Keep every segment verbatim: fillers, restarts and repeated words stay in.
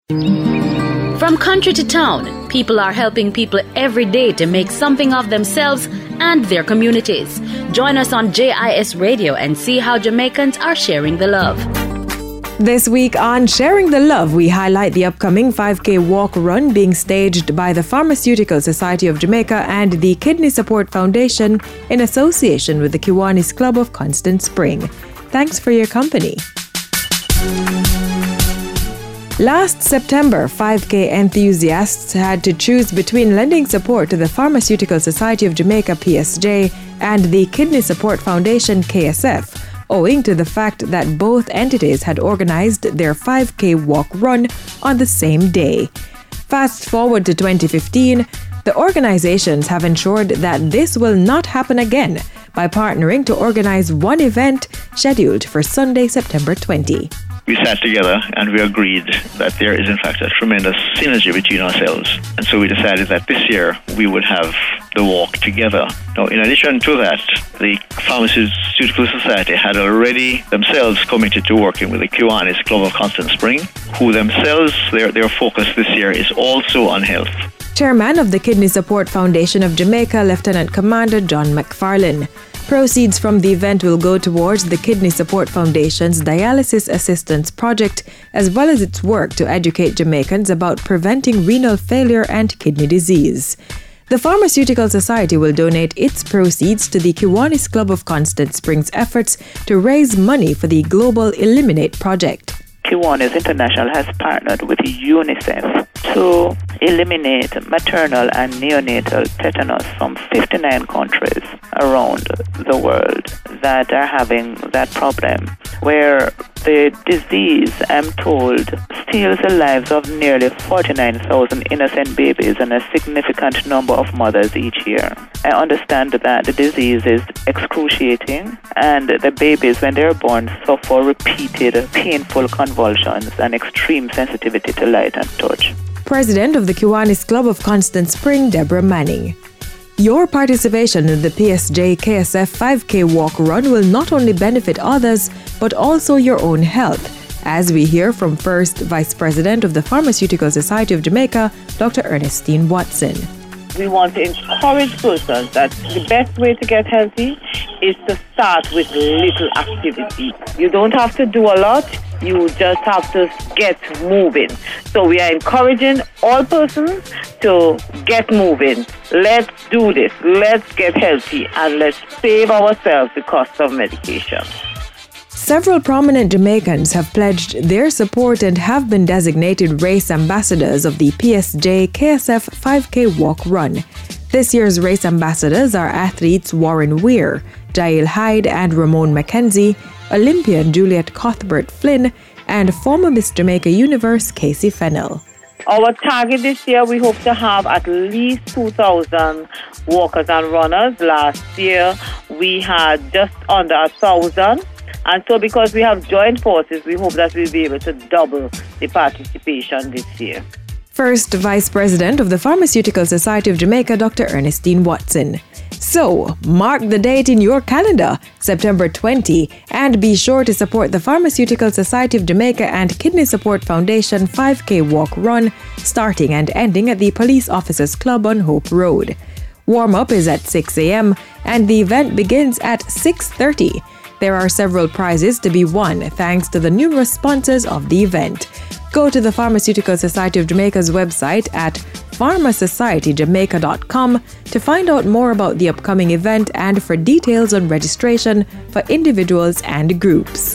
From country to town, people are helping people every day to make something of themselves and their communities. Join us on J I S Radio and see how Jamaicans are sharing the love. This week on Sharing the Love, we highlight the upcoming five K walk run being staged by the Pharmaceutical Society of Jamaica and the Kidney Support Foundation in association with the Kiwanis Club of Constant Spring. Thanks for your company. Last September, five K enthusiasts had to choose between lending support to the Pharmaceutical Society of Jamaica P S J and the Kidney Support Foundation K S F, owing to the fact that both entities had organized their five K walk run on the same day. Fast forward to twenty fifteen, the organizations have ensured that this will not happen again by partnering to organize one event scheduled for Sunday, September twentieth. We sat together and we agreed that there is in fact a tremendous synergy between ourselves. And so we decided that this year we would have the walk together. Now, in addition to that, the Pharmaceutical Society had already themselves committed to working with the Kiwanis Club of Constant Spring, who themselves, their, their focus this year is also on health. Chairman of the Kidney Support Foundation of Jamaica, Lieutenant Commander John McFarlane. Proceeds from the event will go towards the Kidney Support Foundation's Dialysis Assistance Project, as well as its work to educate Jamaicans about preventing renal failure and kidney disease. The Pharmaceutical Society will donate its proceeds to the Kiwanis Club of Constant Spring's efforts to raise money for the Global Eliminate project. Kiwanis International has partnered with UNICEF to eliminate maternal and neonatal tetanus from fifty-nine countries around the world that are having that problem, where the disease, I'm told, steals the lives of nearly forty-nine thousand innocent babies and a significant number of mothers each year. I understand that the disease is excruciating and the babies, when they're born, suffer repeated painful convulsions and extreme sensitivity to light and touch. President of the Kiwanis Club of Constant Spring, Deborah Manning. Your participation in the P S J K S F five K walk run will not only benefit others, but also your own health, as we hear from First Vice President of the Pharmaceutical Society of Jamaica, Doctor Ernestine Watson. We want to encourage persons that the best way to get healthy is to start with little activity. You don't have to do a lot, you just have to get moving. So we are encouraging all persons to get moving. Let's do this. Let's get healthy and let's save ourselves the cost of medication. Several prominent Jamaicans have pledged their support and have been designated race ambassadors of the P S J K S F five K walk run. This year's race ambassadors are athletes Warren Weir, Jael Hyde and Ramon McKenzie, Olympian Juliet Cuthbert Flynn, and former Miss Jamaica Universe Casey Fennell. Our target this year, we hope to have at least two thousand walkers and runners. Last year, we had just under one thousand. And so because we have joined forces, we hope that we'll be able to double the participation this year. First Vice President of the Pharmaceutical Society of Jamaica, Doctor Ernestine Watson. So, mark the date in your calendar, September twentieth, and be sure to support the Pharmaceutical Society of Jamaica and Kidney Support Foundation five K walk run, starting and ending at the Police Officers Club on Hope Road. Warm-up is at six a.m. and the event begins at six thirty. There are several prizes to be won thanks to the numerous sponsors of the event. Go to the Pharmaceutical Society of Jamaica's website at pharma society jamaica dot com to find out more about the upcoming event and for details on registration for individuals and groups.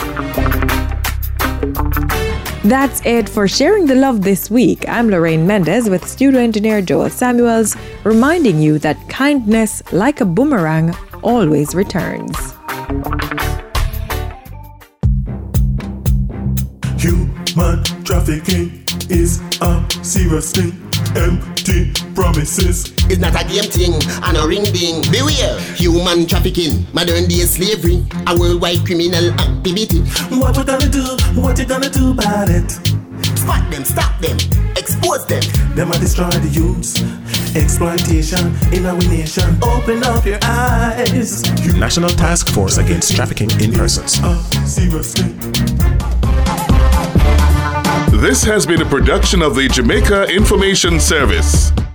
That's it for Sharing the Love this week. I'm Lorraine Mendez with studio engineer Joel Samuels, reminding you that kindness, like a boomerang, always returns. Human trafficking is a serious thing. Empty promises. It's not a game thing and a ring ding. Beware, human trafficking, modern day slavery, a worldwide criminal activity. What you gonna do? What you gonna do about it? Spot them, stop them, expose them. Them a destroy the youths. Exploitation in our nation. Open up your eyes. National Task Force Against Trafficking in Persons. Uh, seriously. This has been a production of the Jamaica Information Service.